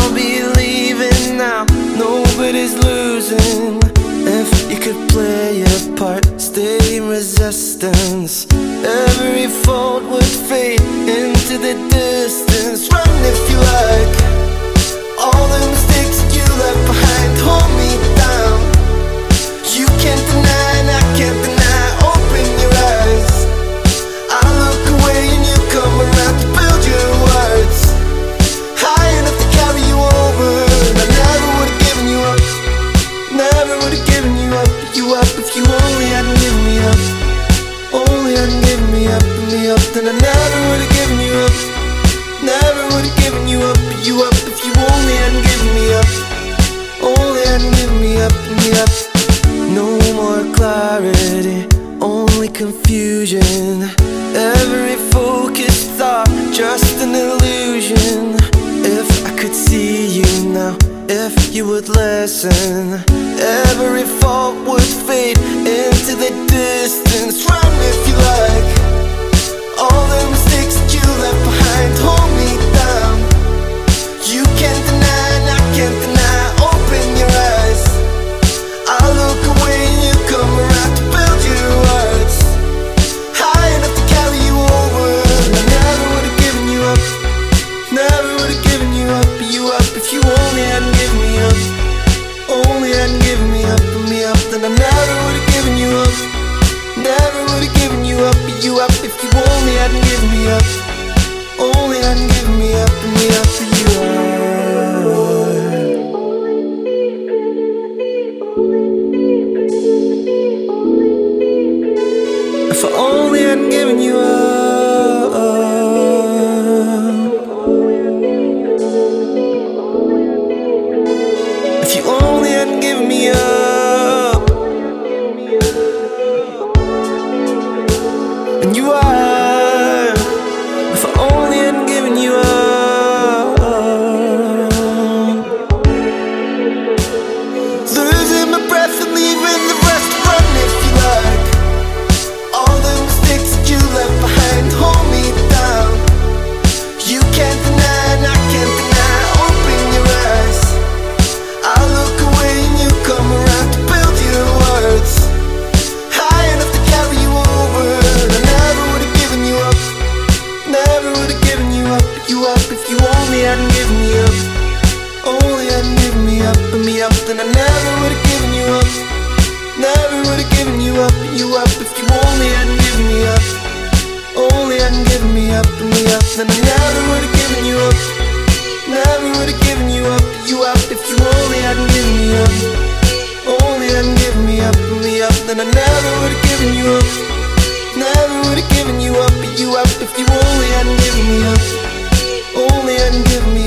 I'll be leaving now, nobody's losing. If you could play your part, stay in resistance, every fault would fade into the distance. Run if you like, all the mistakes that you left behind hold me down. You can't deny and I can't deny, open your eyes. I look away and you come around to build your words, high enough to carry you over. And I never would've given you up, never would've given you up if you only hadn't given me up. Only hadn't given me up, then I never would've given you up. Never would've given you up if you only hadn't given me up. Only hadn't given me up. No more clarity, only confusion. Every focused thought, just an illusion. If I could see you now, if you would listen, every fault would fade into the distance. Run if you like, all the mistakes that you left behind hold me down. You can't deny and I can't deny, open your eyes. I look away and you come around to build your words, high enough to carry you over. And I never would've given you up, never would've given you up if you only hadn't given me up. Only hadn't given me up, then I never would've given you up. Never would've given you up if you only hadn't given me up. Only hadn't given me up for you. If I only hadn't given you up, if you only hadn't given me up, and you are, if I only hadn't given you up, losing my breath and leaving the rest. Run if you like, all the mistakes that you left behind hold me down. You can't deny and I can't deny, open your eyes. I look away and you come around to build your words, high enough to carry you over. And I never would've given you up, never would've given you up if you only hadn't given me up. Only hadn't given me up, then I never would've given you up. Never would've given you up if you only hadn't given me up. Only hadn't given me up, then I never would've given you up. Never would've given you up if you only hadn't given me up. Only hadn't given me up, then I never would've given you up. Never would've given you up if you only hadn't given me up. Only hadn't given me